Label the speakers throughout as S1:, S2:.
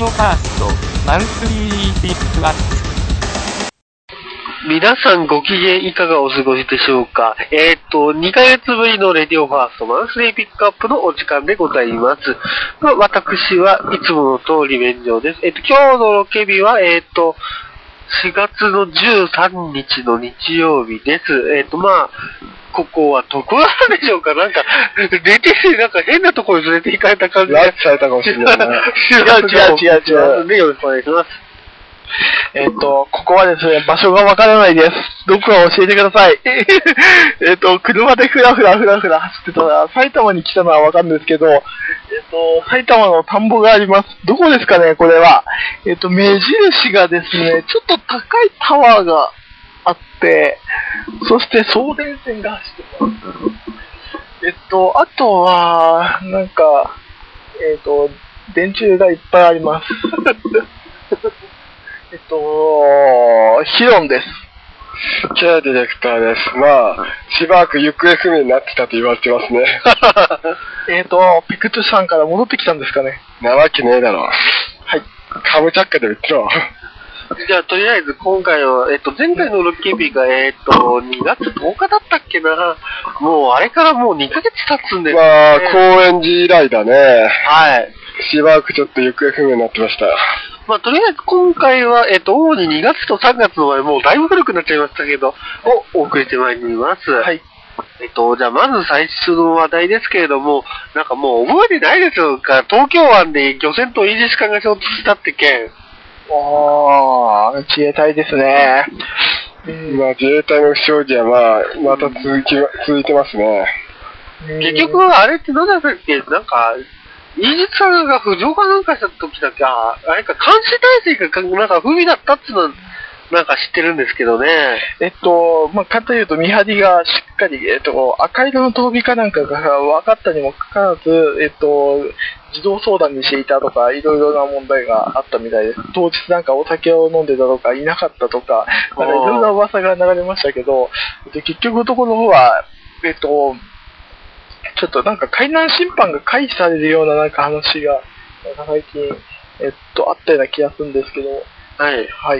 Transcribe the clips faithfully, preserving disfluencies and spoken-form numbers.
S1: オファーストマンスリーピックアップ。
S2: 皆さんご機嫌いかがお過ごしでしょうか。えっと、にかげつぶりのレディオファーストマンスリーピックアップのお時間でございます。まあ、私はいつもの通り免状です。えっと、今日のロケ日は、えっと、しがつのじゅうさんにちの日曜日です。えっと、まあ、ここはどこなんでしょうか。なんか、出て、なんか変なところに連れて行かれた感じで。
S3: ラッチされたかもしれない、ね。
S2: 違う違う違う違う。で、よろしくお願いします。
S3: えっと、ここはですね、場所がわからないです。どこか教えてください。えっと、車でふらふらふらふら走ってたら、埼玉に来たのはわかるんですけど、えっと、埼玉の田んぼがあります。どこですかね、これは。えっと、目印がですね、ちょっと高いタワーがあって、そして送電線が走ってます。えっと、あとは、なんか、えっと、電柱がいっぱいあります。えっと、ヒロンです。
S4: K ディレクターです。まあ、しばらく行方不明になってたと言われてますね。
S3: えっと、ペクトゥさんから戻ってきたんですかね。
S4: なわけねえだろ。はい。カムチャッカで言ってろ。
S2: じゃあ、とりあえず今回は、えっと、前回のロッキー日が、えっと、にがつとおかだったっけな。もう、あれからもうにかげつ経つんですね。
S4: まあ、高円寺以来だね。
S2: はい。
S4: しばらくちょっと行方不明になってました。
S2: まあ、とりあえず今回は、えっと、主ににがつとさんがつの前、もうだいぶ古くなっちゃいましたけど、を送ってまいります。はい。えっと、じゃあ、まず最初の話題ですけれども、なんかもう覚えてないですよか、東京湾で漁船とイージス艦が衝突したって件。
S3: ああ、自衛隊ですね。
S4: まあ、自衛隊の不祥事はまあ、また続き、続いてますね。
S2: 結局、あれって何だったっけ、なんか、イージス艦が浮上かなんかした時だっけ、ああれか、監視体制がなんか不備だったっていうのは、なんか知ってるんですけどね。
S3: えっと、まあ、簡単に言うと、見張りがしっかり、えっと、赤色の灯火かなんかが分かったにもかかわらず、えっと、自動相談にしていたとか、いろいろな問題があったみたいです。当日なんかお酒を飲んでたとか、いなかったとか、なんかいろんな噂が流れましたけど、結局のところは、えっと、ちょっとなんか海難審判が回避されるようななんか話が、なんか最近、えっと、あったような気がするんですけど、
S2: はい。
S3: はい。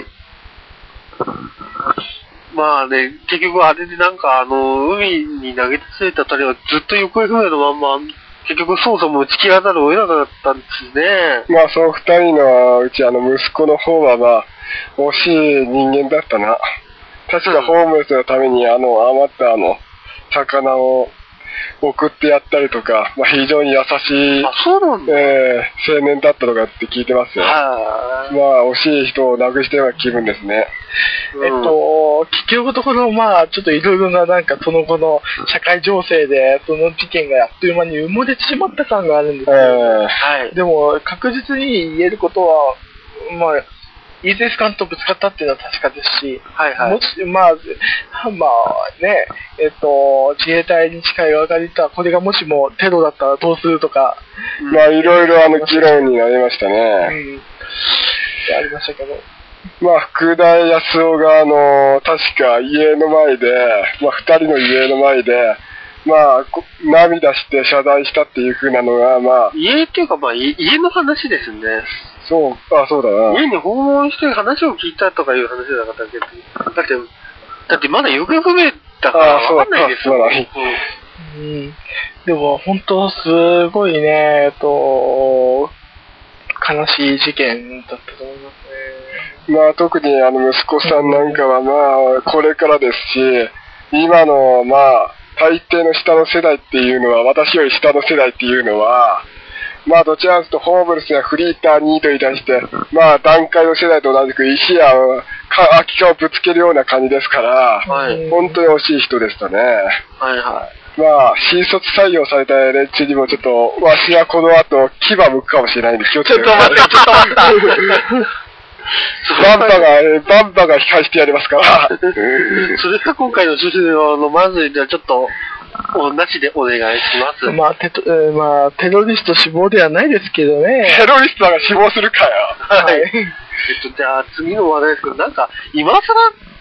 S2: まあね、結局あれでなんかあの、海に投げついたたりはずっと行方不明のまんま、結局捜査も打ち切らざるを得なかったんですね。
S4: まあ、その二人のうちあの息子の方はまあ、惜しい人間だったな。確かホームレスのためにあの、余ったあの、魚を送ってやったりとか、まあ、非常に優しい、
S2: あ、そうなんだ。
S4: えー、青年だったとかって聞いてますよ。
S2: は
S4: まあ、惜しい人を亡くしたような気分ですね。
S3: えっと、結局のところ、まあ、ちょっといろいろな、なんか、その後の社会情勢で、その事件があっという間に埋もれてしまった感があるんですけど、
S4: えー、
S2: はい。
S3: でも、確実に言えることは、まあ、イーゼス艦とぶつかったっていうのは確かですし、
S2: はいはい。
S3: もし、まあ、まあね、えっと、自衛隊に近い側から言ったら、これがもしもテロだったらどうするとか、
S4: まあ、いろいろあの、議論になりましたね。
S3: うん。ありましたけど。
S4: まあ、福田康夫が、あの、確か家の前で、まあ、二人の家の前で、まあ、涙して謝罪したっていう風なのが、まあ。
S2: 家っていうか、まあ、家の話ですね。
S4: そう、あ、そうだな。
S2: 家に訪問して話を聞いたとかいう話じゃなかったっけ。だって、だってまだ行方不明だからわかんないですよ。
S3: うん。でも、本当すごいね、えっと、悲しい事件だったと思います
S4: ね。まあ、特にあの息子さんなんかはまあ、これからですし、今のまあ、大抵の下の世代っていうのは、私より下の世代っていうのは、まあ、どちらかというと、ホームレスやフリーターニートに対して、まあ、段階の世代と同じく石や空き缶をぶつけるような感じですから、はい、本当に惜しい人でしたね。
S2: はいはい。
S4: まあ、新卒採用された連中にもちょっと、わしはこの後、牙向くかもしれないんで気をつけてください。
S3: ちょっと待って、ちょっと待って。
S4: バンバが、バンバが控えしてやりますから。
S2: それが今回の趣旨の、まず、じゃあちょっと、なしでお願いします。
S3: まあ、テト、えー、まあ、テロリスト死亡ではないですけどね。
S4: テロリストが死亡するかよ。
S2: はい。えっと、じゃあ次の話題ですけど、なんか、今更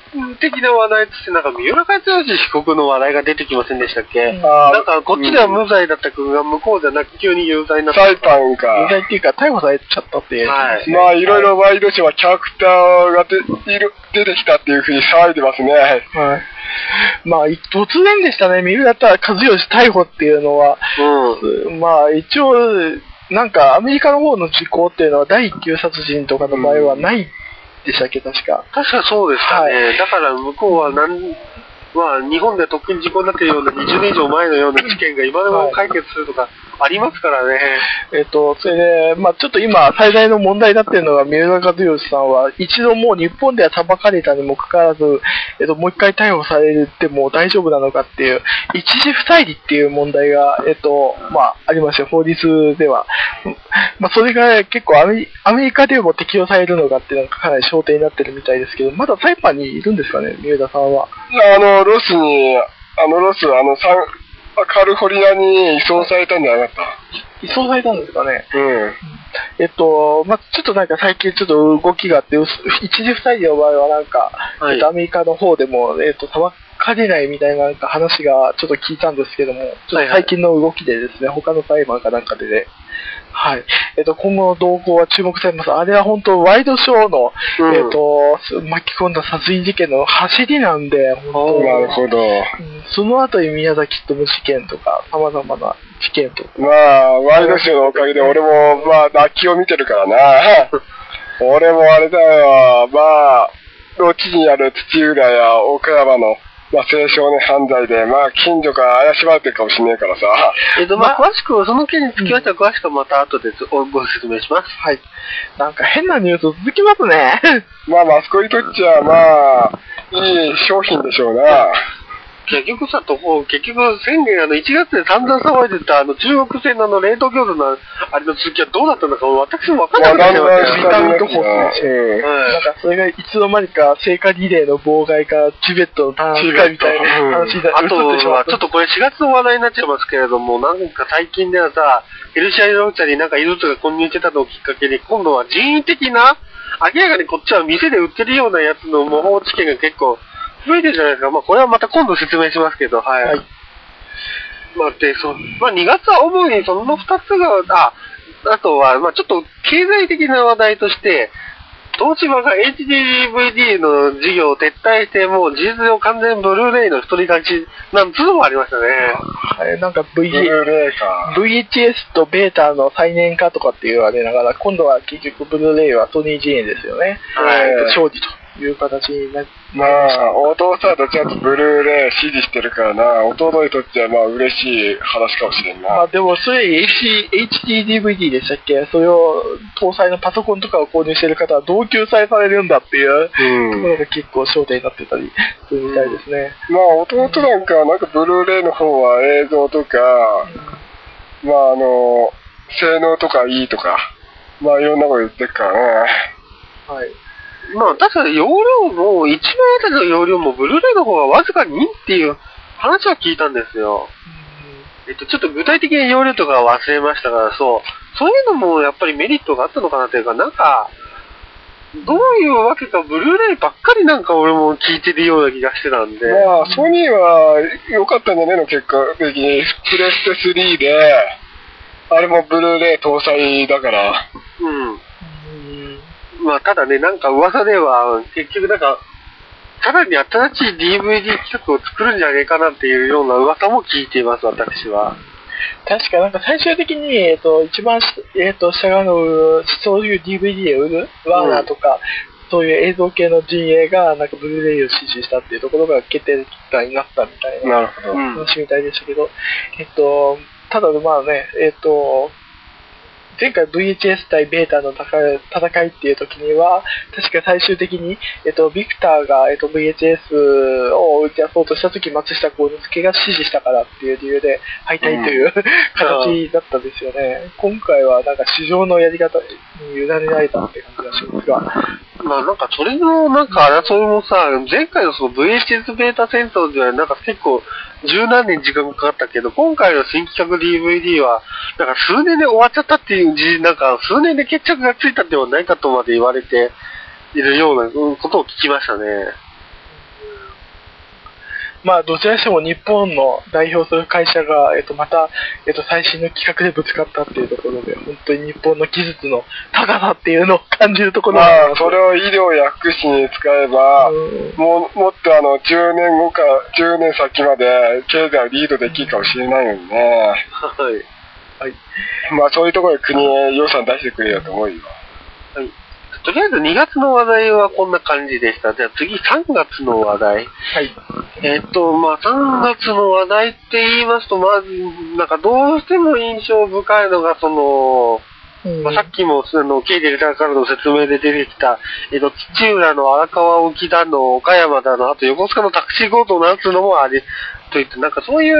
S2: 的な話題として、なんか三浦和義被告の話題が出てきませんでしたっけ？
S3: うん、
S2: なんかこっちでは無罪だった君が向こうじゃなく急に有罪になった。
S4: 裁判か。
S3: 有罪っていうか逮捕されちゃったっていう、ね。
S2: はい。
S4: まあいろいろワイドショーはキャラクターがでいる出てきたっていうふうに騒いでますね。はい。
S3: まあ突然でしたね、三浦和義逮捕っていうのは。うん。まあ一応、なんかアメリカの方の時効っていうのは第一級殺人とかの場合はないでしたっけ、確か。
S2: 確かそうでしたね。はい、だから向こうはなん、まあ、日本ではとっくに時効になっているようなにじゅうねん以上前のような事件が今でも解決するとかありますからね。
S3: えっと、それで、まあちょっと今最大の問題になっているのが三浦和義さんは一度もう日本では裁かれたにもかかわらず、えっと、もう一回逮捕されても大丈夫なのかっていう、一時不再理っていう問題が、えっと、まあありまして、法律では。まあそれが結構アメリ、アメリカでも適用されるのかっていうのがかなり焦点になってるみたいですけど、まだ裁判にいるんですかね、三浦さんは。
S4: あの、ロスに、あの、ロス、あの、サン、カリフォルニアに移送されたんじゃなかった？
S3: 移送されたんですかね。
S4: うん。
S3: えっと、まあ、ちょっとなんか最近ちょっと動きがあって、一時不再理の場合はなんか、はい、えっと、アメリカの方でも、えっと、裁かれないみたいななんか話がちょっと聞いたんですけども、ちょっと最近の動きでですね、はいはい、他の裁判かなんかでね、はい。えっと、今後の動向は注目されます。あれは本当、ワイドショーの、うん、えっと、巻き込んだ殺人事件の走りなんで、本当
S4: なるほど。うん、
S3: その後に宮崎智事件とか、様々な事件とか。
S4: まあ、ワイドショーのおかげで俺も、まあ、泣きを見てるからな。俺もあれだよ、まあ、ロチにある土浦や岡山の、まあ、青少年犯罪で、まあ、近所から怪しまれてるかもしれないからさ。
S2: えっと、まあ、詳しく、その件につきましては、詳しくはまた後でご説明します。
S3: はい。なんか変なニュース続きますね。
S4: まあ、マスコミにとっちゃ、まあ、いい商品でしょうな。
S2: 結局さ、とこ結局、宣言、あの、いちがつで散々騒いでた、あの、中国製のあの、冷凍餃子の、あれの続きはどうだったのか、私もわかんなくなっちゃいましたよ。
S3: なんか、それがいつの間にか、聖火リレーの妨害か、チベットの弾圧かみたいな話になって、
S2: あとは、ちょっとこれしがつの話題になっちゃいますけれども、なんか最近ではさ、ヘルシアイローチャになんか異物が混入してたのをきっかけに、今度は人為的な、明らかにこっちは店で売ってるようなやつの模倣事件が結構、増えてるじゃないですか。まあ、これはまた今度説明しますけど、はい。はい、まあ、で、そう、まあ、にがつは主にそのふたつが、あ、あとは、まあ、ちょっと経済的な話題として、東芝が エイチディーブイディー の事業を撤退して、もう事実上完全ブルーレイの一人勝ちなんつうのもありましたね。
S3: はい、なんか ブイエイチエス とベータの再燃化とかって言われながら、今度は結局ブルーレイはソニー陣営ですよね。はい。勝利と。いう形になって
S4: まあ、弟はどちらかとブルーレイ支持してるからな、弟にとってはまあ嬉しい話かもしれんな。
S3: まあでもそれ エイチディーディーブイディー でしたっけ、それを搭載のパソコンとかを購入してる方はどう救済されるんだっていうところが結構焦点になってたりするみたいですね。
S4: うん、まあ弟なんかなんかブルーレイの方は映像とか、うん、まああの、性能とかいいとか、まあいろんなこと言ってるからね。
S2: はい。まあ、確かに容量も、いちまいあたりの容量もブルーレイの方がわずかにっていう話は聞いたんですよ。えっと、ちょっと具体的に容量とかは忘れましたから、そう。そういうのもやっぱりメリットがあったのかなというか、なんか、どういうわけかブルーレイばっかりなんか俺も聞いてるような気がしてたんで。
S4: まあ、ソニーは良かったんじゃねえの、結果的に。プレステスリーで、あれもブルーレイ搭載だから。うん。まあ、ただね、なんか噂では、結局なんか、さらに新しい ディーブイディー 企画を作るんじゃねえかなっていうような噂も聞いています、私は。
S3: 確かなんか最終的に、えっと、一番、えっと、下側の、そういう ディーブイディー を売る、ワーナーとか、うん、そういう映像系の陣営が、なんかブルーレイを支持したっていうところが決定的になったみたいな話みたいでしたけど、えっと、ただまあね、えっと、前回 ブイエイチエス 対ベータの戦いっていう時には、確か最終的に、えっと、ビクターが、えっと、ブイエイチエス を打ち出そうとした時、松下幸之助が支持したからっていう理由で敗退という、うん、形だったんですよね。今回はなんか市場のやり方に委ねられたって感じがしますが。
S2: まあなんかそれのなんか争いもさ、前回のその ブイエイチエス ベータ戦争ではなんか結構十何年時間がかかったけど、今回の新企画 ディーブイディー は、なんか数年で終わっちゃったっていう、なんか数年で決着がついたではないかとまで言われているようなことを聞きましたね。
S3: まあ、どちらにしても日本の代表する会社が、えっと、また、えっと、最新の企画でぶつかったっていうところで、本当に日本の技術の高さっていうのを感じるところ
S4: ま
S3: が
S4: あ、それを医療や福祉に使えば、もう、もっとあの、じゅうねんごか、じゅうねん先まで経済をリードできるかもしれないのにね。
S2: はい。
S3: はい。
S4: まあ、そういうところで国へ予算出してくれよと思うよ。
S2: はい。とりあえずにがつの話題はこんな感じでした。じゃあ次さんがつの話題。
S3: はい。
S2: えっと、まあさんがつの話題って言いますと、まず、なんかどうしても印象深いのが、その、
S3: うん
S2: まあ、さっきも、あの、K ディレクターからの説明で出てきた、えっと、土浦の荒川沖だの、岡山だの、あと横須賀のタクシー強盗なんつうのもあり、といって、なんかそういう、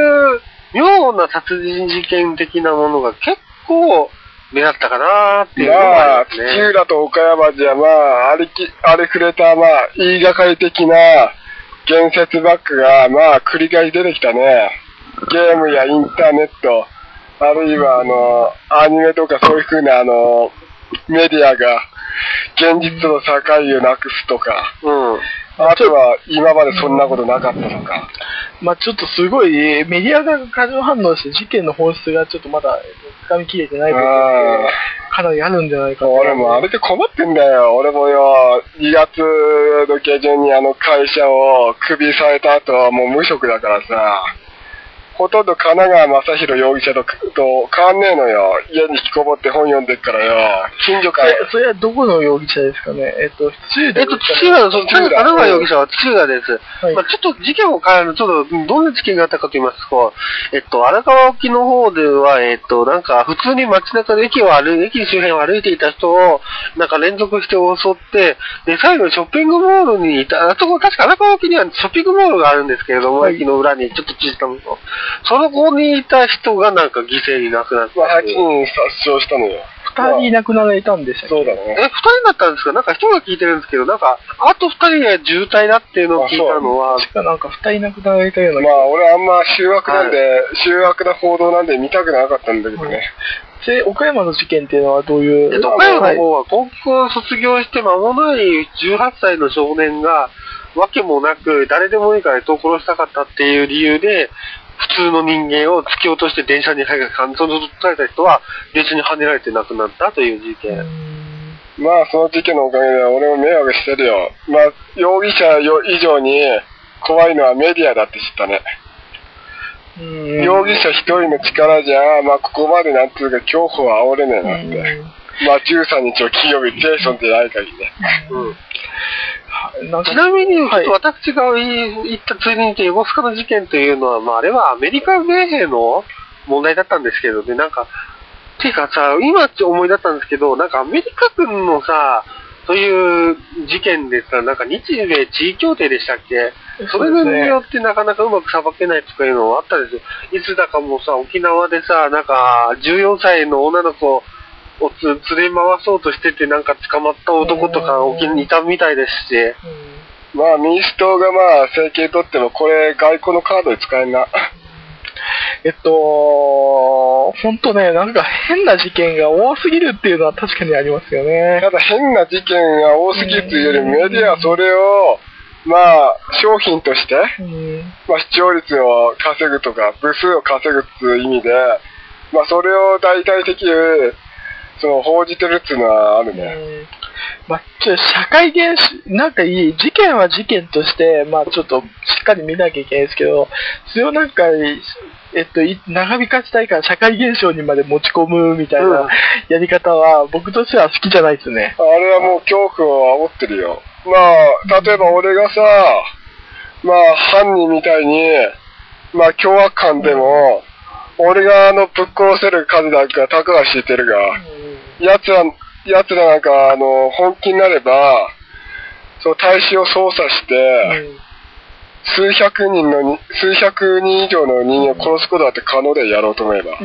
S2: 妙な殺人事件的なものが結構、目立ったかなーっていうのが
S4: まあ、
S2: ありますね。
S4: 土浦と岡山じゃ、まあ、ありき、ありふれた、まあ、言いがかり的な言説ばっかが、まあ、繰り返し出てきたね。ゲームやインターネット、あるいは、あの、アニメとかそういう風な、あの、メディアが、現実の境をなくすとか、
S2: うん。
S4: あとは、今までそんなことなかったとか。
S3: まあちょっとすごい、メディアが過剰反応して事件の本質がちょっとまだ掴みきれてない部分で、かなりあるんじゃないかと。
S4: 俺もあれで困ってんだよ。俺もよ、にがつの下旬にあの会社をクビされた後はもう無職だからさ、ほとんど神奈川正宏容疑者とと変わんねえのよ。家に引きこもって本読んでっからよ。近所から。
S3: え、それはどこの容疑者ですかね。えっと、土浦
S2: えっと、土浦、その、神奈川容疑者は土浦です。
S3: はい、
S2: まあ、ちょっと事件を変える、ちょっと、どんな事件があったかと言いますと、えっと、荒川沖の方では、えっと、なんか、普通に街中で駅を歩い、駅周辺を歩いていた人を、なんか連続して襲って、で、最後にショッピングモールにいた、あそこ、確か荒川沖にはショッピングモールがあるんですけれども、はい、駅の裏にちょっと小さなもの。その子にいた人がなんか犠牲になくなった。
S4: まあ、はちにん殺傷したのよ。
S3: 二人亡くなられたんでしたっけ？
S4: そうだね。
S2: え、二人だったんですか？なんか人が聞いてるんですけど、なんか、あと二人が重体だっていうのを聞いたのは。
S3: 確かなんか二人亡くなられたような。
S4: まあ、俺あんま醜悪なんで、はい、醜悪な報道なんで見たくなかったんだけどね。
S3: で、岡山の事件っていうのはどういう？
S2: えっと、岡山の方は高校を卒業して間もないじゅうはっさいの少年が、わけもなく誰でもいいから人を殺したかったっていう理由で、普通の人間を突き落として電車に入る、その取られた人は電車に跳ねられて亡くなったという事件。
S4: まあ、その事件のおかげで俺も迷惑してるよ。まあ、容疑者以上に怖いのはメディアだって知ったね。うん容疑者一人の力じゃ、まあ、ここまでなんていうか恐怖は煽れねえなって。まあ、じゅうさんにちの金曜日、テーションでない限りね。うん
S2: ちなみに、ちょっと私が言ったついでに横須賀の事件というのは、まあ、あれはアメリカ米兵の問題だったんですけどね、なんか、ていうかさ、今思い出したんですけど、なんかアメリカ軍のさ、そういう事件でさ、なんか日米地位協定でしたっけ？それによってなかなかうまくさばけないとかいうのはあったんですよ。いつだかもさ、沖縄でさ、なんかじゅうよんさいの女の子をつ連れ回そうとしてて、なんか捕まった男とか沖にいたみたいですし。
S4: まあ民主党がまあ政権取ってもこれ外交のカードで使えんな。
S3: えっと、ほんとね、なんか変な事件が多すぎるっていうのは確かにありますよね。
S4: ただ変な事件が多すぎるというよりメディアはそれを、まあ商品として、まあ視聴率を稼ぐとか、部数を稼ぐっていう意味で、まあそれを大々的にその報じてるっていうのはあるね。
S3: まあ、ちょ社会現象、なんかいい、事件は事件として、まあちょっとしっかり見なきゃいけないですけど、それをなんか、えっと、長引かせたいから社会現象にまで持ち込むみたいなやり方は、僕としては好きじゃないですね。
S4: あれはもう恐怖を煽ってるよ。まあ、例えば俺がさ、まあ犯人みたいに、まあ凶悪犯でも、俺があのぶっ殺せる数なんかたかが知ってるが、奴ら、奴らなんかあの本気になれば、その大使を操作して、うん、数百人のに数百人以上の人間を殺すことだって可能でやろうと思えば、うん、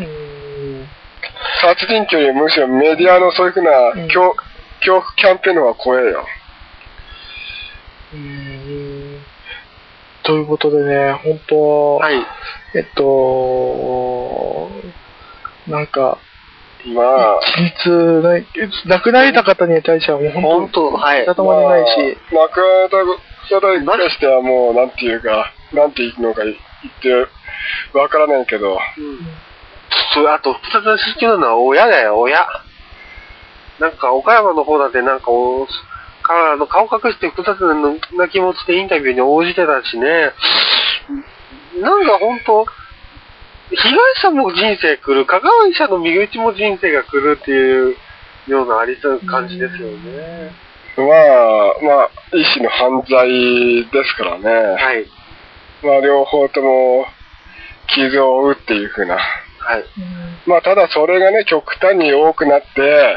S4: 殺人鬼よりむしろメディアのそういうふうな恐、うん、恐怖キャンペーンの方が怖えよ。
S3: うーんということでね、本当、はい、えっとなんか。
S4: まあ、
S3: 一律、亡くなられた方に対してはもう本当、
S2: はい、
S3: たまりないし、
S4: まあ、亡くなられた方に関してはもう、なんていうか、 なんて言うのか言ってわからないけど。うん。
S2: そう、あと、複雑な心境なのは親だよ、親。なんか、岡山の方だってなんかお、かあの顔隠して複雑な気持ちでインタビューに応じてたしね。なんかほんと、被害者も人生来る、加害者の身内も人生が来るっていうようなありそうな感じですよね。
S4: まあ、まあ、一種の犯罪ですからね。
S2: はい。
S4: まあ、両方とも傷を負うっていう風な。
S2: はい。
S4: まあ、ただそれがね、極端に多くなって、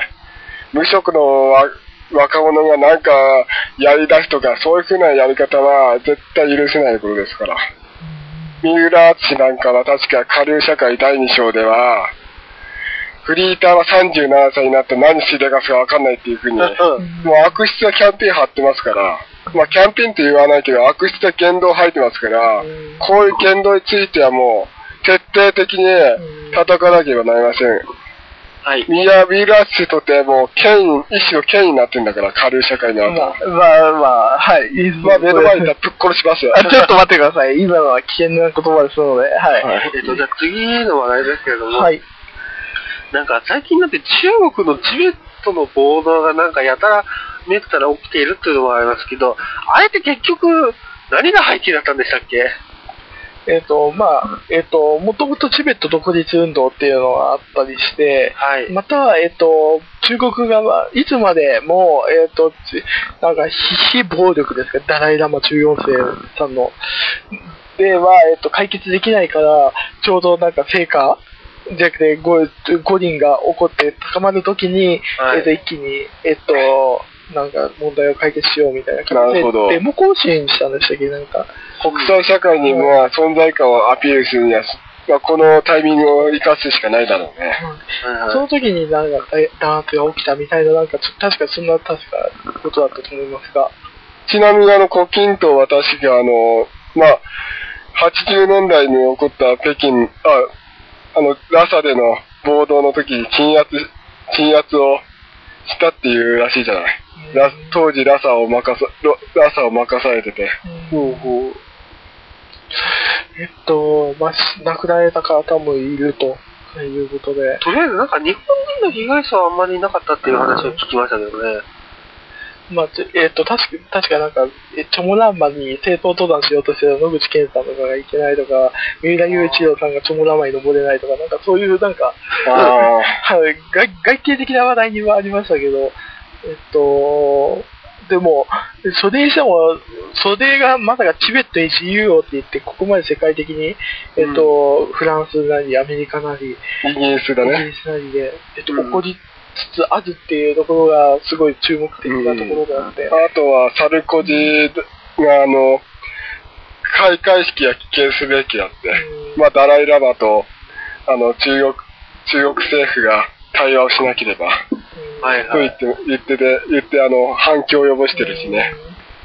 S4: 無職の若者がなんかやり出すとか、そういう風なやり方は絶対許せないことですから。三浦淳なんかは確か下流社会だいに章では、フリーターはさんじゅうななさいになって何しでかすかわかんないっていう風に、もう悪質なキャンペーン張ってますから、まあキャンペーンって言わないけど悪質な言動吐いてますから、こういう言動についてはもう徹底的に叩かなければなりません。
S2: はい。
S4: ミヤ・ビラッシュとてもう権威、一種の権威になってんだから、下流社会になると。
S3: まあ、まあ、まあ、はい。
S4: まあ、目の前にいたらぶっ殺しますよ。
S3: あ、ちょっと待ってください。今のは危険な言葉ですので、はい。はい、
S2: えっと、じゃあ次の話題ですけれども、
S3: はい。
S2: なんか最近になって中国のチベットの暴動がなんかやたらめったら起きているっていうのもありますけど、あれって結局何が背景だったんでしたっけ？
S3: えっ、ー、と、まあ、えっ、ー、と、もともとチベット独立運動っていうのがあったりして、
S2: はい、
S3: また、えっ、ー、と、中国側、いつまでも、えっ、と、なんか、非暴力ですか、ダライラマじゅうよんせいさんの、では、えっ、と、解決できないから、ちょうどなんか成果じゃなくて 5, 5人が起こって高まるときに、はい、えっ、と、一気に、えっ、と、なんか問題を解決しようみたいな感じで、デモ行進したんでしたっけ、なんか。
S4: 国際社会にも存在感をアピールするには、まあ、このタイミングを生かすしかないだろうね。
S3: うん、その時になんか弾圧が起きたみたいな、なんか確かそんな確かことだったと思いますが。
S4: ちなみにあの、胡錦涛は確かあの、まあ、はちじゅうねんだいに起こった北京、あ、あの、ラサでの暴動の時に鎮圧、鎮圧をしたっていうらしいじゃない。ラ当時ラサを任さ、ラサを任されてて。
S3: ほうほう。えっと、まあ、亡くなられた方もいるということで。
S2: とりあえずなんか日本人の被害者はあんまりいなかったっていう話を聞きましたけどね。
S3: まあ、えっと、確か、確かなんか、チョモランマに正当登壇しようとしてた野口健さんとかがいけないとか、三浦雄一郎さんがチョモランマに登れないとか、なんかそういうなんか、外外形的な話題にはありましたけど、えっと、でも、それにしても、それがまさかチベットに自由をって言って、ここまで世界的に、えっと、うん、フランスなり、アメリカなり、
S4: イギリスだね。
S3: イギリスなりで、えっと、うん、起こりつつあるっていうところが、すごい注目的なところであって。
S4: うん、あとは、サルコジが、あの、開会式は棄権すべきだって、うん、まあ、ダライラマと、あの、中国、中国政府が対話をしなければ、はいはい、と言って、言ってて、言って、あの、反響を及ぼしてるしね。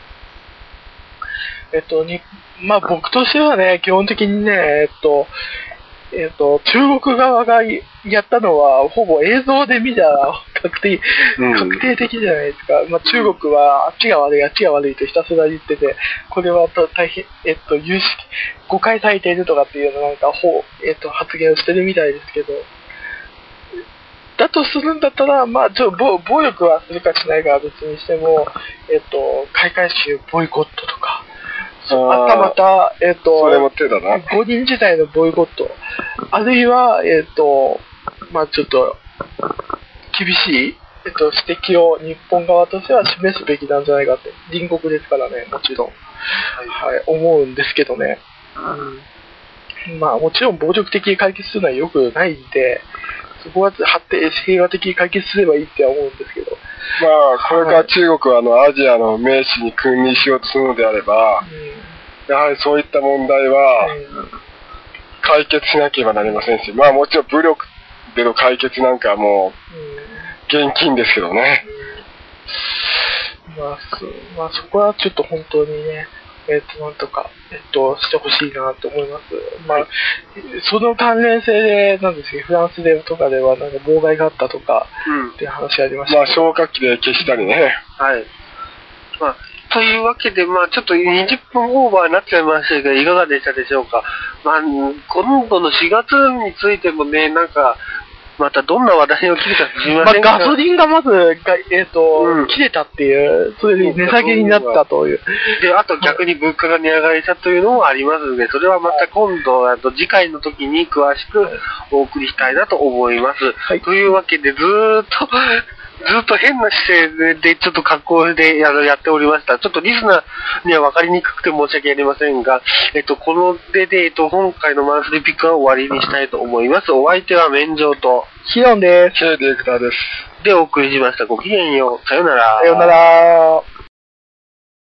S3: えっと、に、まあ僕としてはね、基本的にね、えっと、えっと、中国側がやったのは、ほぼ映像で見たら確定、確定的じゃないですか。うん、まあ中国は、あっちが悪い、あっちが悪いとひたすら言ってて、これは大変、えっと、有識、誤解されているとかっていうのなんか、ほう、えっと、発言をしてるみたいですけど、だとするんだったら、まあ、ちょ暴暴力はするかしないかは別にしても、えっと、開会式ボイコットとか、あったまた、えっと、
S4: それも手だな。
S3: 五人自体のボイコット、あるいは、えっと、まあ、ちょっと、厳しい、えっと、指摘を日本側としては示すべきなんじゃないかって、隣国ですからね、もちろん、はい、はい、思うんですけどね。うん、まあ、もちろん暴力的に解決するのは良くないんで、そこは発展、平和的に解決すればいいって思うんですけど。
S4: まあ、これから中国はあのアジアの名士に君臨しようとするのであれば、うん、やはりそういった問題は解決しなければなりませんし、まあもちろん武力での解決なんかはもう現金ですけどね。
S3: うん、まあ、そ、まあそこはちょっと本当にね、えっと、なんとか、えっと、してほしいなと思います。まあ、その関連性で、なんですけど、フランスでとかでは、なんか妨害があったとか、っていう話ありました、
S4: うん。まあ、消火器で消したりね。
S2: はい。まあ、 というわけで、まあちょっとにじゅっぷんオーバーになっちゃいましたけど、いかがでしたでしょうか。まあ、今度のしがつについてもね、なんか、またどんな話題を聞いたかすみませんが、
S3: まあ、ガソリンがまず、がえっ、と、うん、切れたっていう、そういう値下げになったという。
S2: で、あと逆に物価が値上がりしたというのもありますので、それはまた今度、あと次回の時に詳しくお送りしたいなと思います。はい、というわけで、ずーっと、ずっと変な姿勢で、ちょっと格好でややっておりました。ちょっとリスナーには分かりにくくて申し訳ありませんが、えっと、このでで、えっと、今回のマンスリーピックは終わりにしたいと思います。お相手は免状と、
S3: ヒロンです。
S4: シェイディレクターです。
S2: で、お送りしました。ごきげんよう。さよなら。
S3: さよなら。